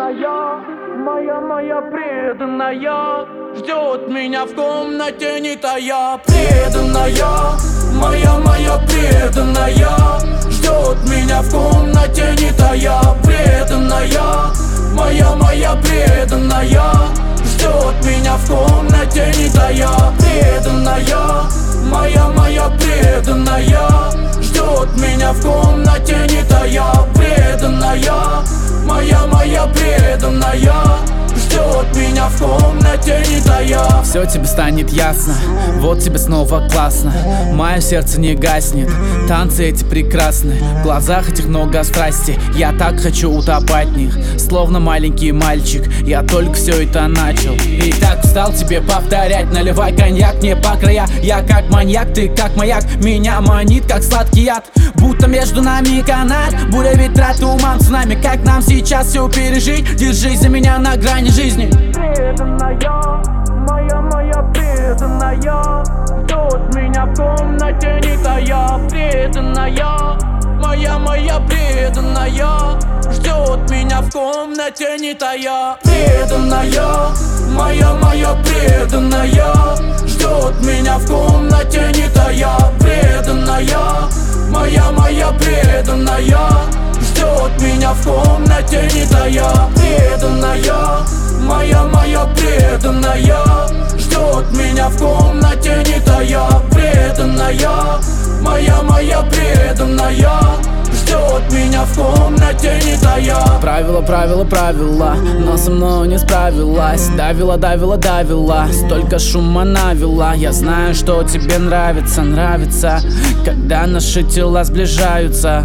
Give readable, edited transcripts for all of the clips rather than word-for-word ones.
преданная, моя преданная, ждет меня в комнате не тая. Преданная, моя преданная, ждет меня в комнате не тая. Преданная, моя преданная, ждет меня в комнате не тая. Преданная, моя преданная, ждет меня в комнате не тая. Преданная, моя преданная, ждет меня в комнате не тая. Все тебе станет ясно, вот тебе снова классно. Мое сердце не гаснет, танцы эти прекрасны. В глазах этих много страсти, я так хочу утопать в них. Словно маленький мальчик, я только все это начал. И так устал тебе повторять, наливай коньяк не по края. Я как маньяк, ты как маяк, меня манит как сладкий яд. Будто между нами канат, буря, ветра, туман, цунами. Как нам сейчас все пережить? Держись за меня на грани жизни. Преданная, моя преданная, ждет меня в комнате не тая. Преданная, моя преданная, ждет меня в комнате не тая. Преданная, моя преданная, ждет меня в комнате не тая. Преданная, моя преданная, ждет меня в комнате не тая. Преданная, моя преданная, ждет меня в комнате не тая. Преданная, моя преданная, ждет меня в комнате не тая. Правила, но со мной не справилась. Давила, столько шума навела. Я знаю, что тебе нравится, когда наши тела сближаются.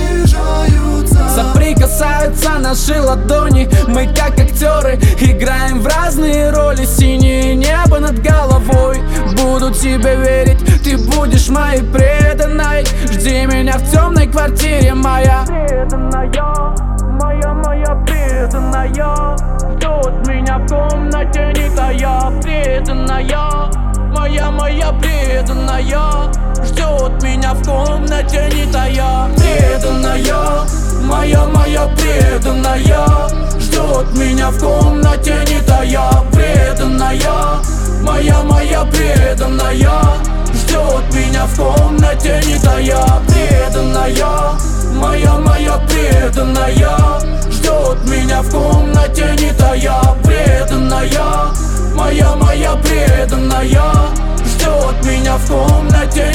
Соприкасаются наши ладони. Мы как актеры играем в разные роли. Синее небо над головой. Буду тебе верить, ты будешь моей преданной. Жди меня в темной квартире моя. Преданная, моя преданная, ждет меня в комнате не тая. Преданная, моя преданная, ждет меня в комнате не тая. Преданная, моя преданная, ждет меня в комнате не тая. Преданная, моя преданная, ждет меня в комнате не тая. Преданная, моя преданная, ждет меня в комнате не тая. Преданная, моя преданная, ждет меня в комнате